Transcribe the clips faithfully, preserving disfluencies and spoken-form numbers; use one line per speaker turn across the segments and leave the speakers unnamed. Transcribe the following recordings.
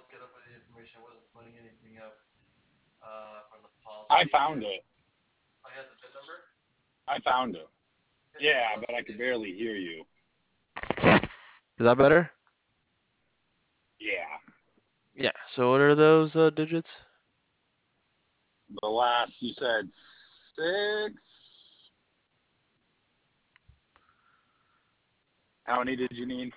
I found it. I found it. Yeah, but I could barely hear you.
Is that better?
Yeah.
Yeah. So what are those uh, digits?
The last you said six. How many did you need?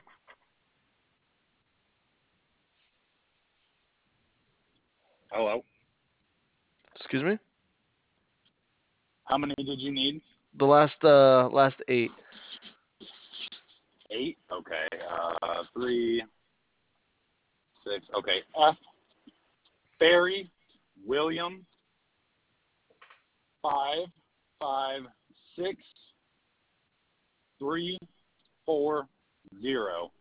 Hello.
Excuse me?
How many did you need?
The last uh last eight.
Eight. Okay. Uh, three, six. Okay. F. Barry. William. Five. Five. Six. Three. Four. Zero.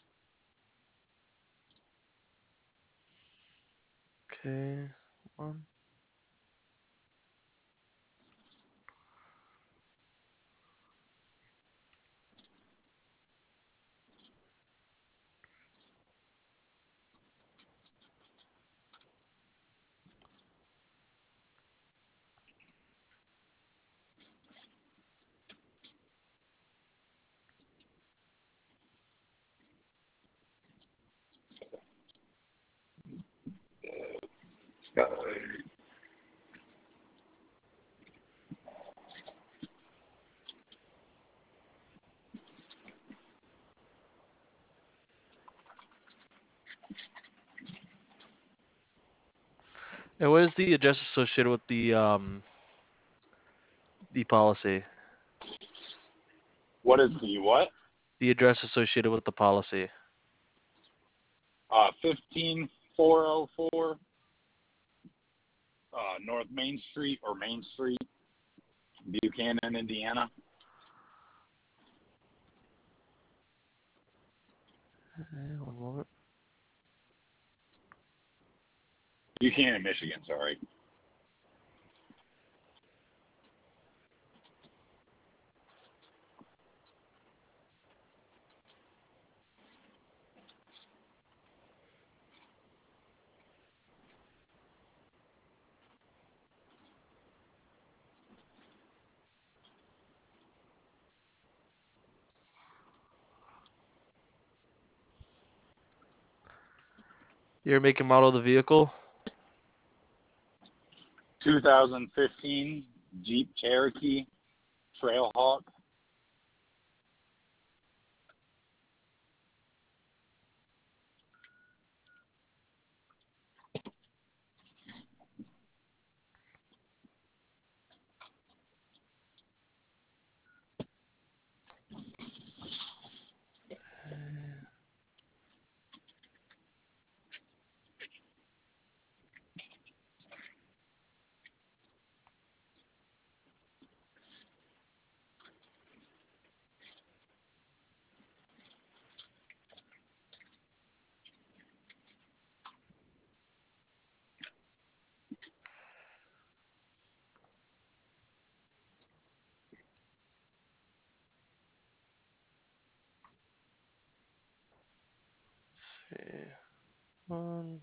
Okay. One. And what is the address associated with the um the policy?
What is the what?
The address associated with the policy.
Uh, fifteen four oh four uh, North Main Street or Main Street, Buchanan, Indiana.
Okay, one moment.
Buchanan, Michigan. Sorry.
Year, make, and model of the vehicle.
two thousand fifteen Jeep Cherokee Trailhawk.
Let's see. One.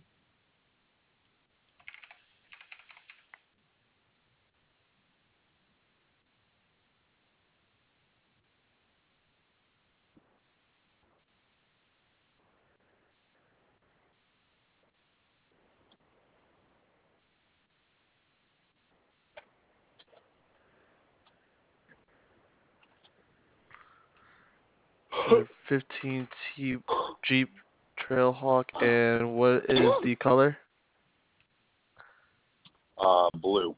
twenty fifteen T Jeep Trailhawk, and what is the color?
Uh, blue.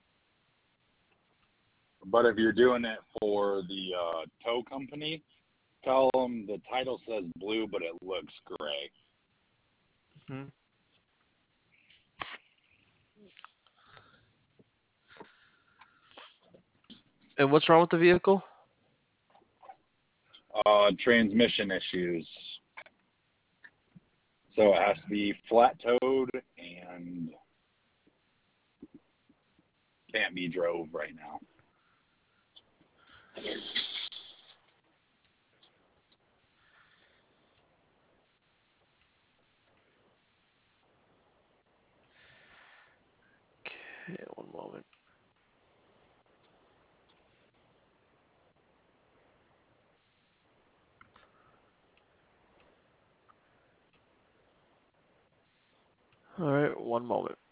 But if you're doing it for the uh, tow company, tell them the title says blue, but it looks gray.
Hmm. And what's wrong with the vehicle?
Uh, transmission issues. So it has to be flat towed and can't be drove right now.
Okay, one moment. All right, one moment.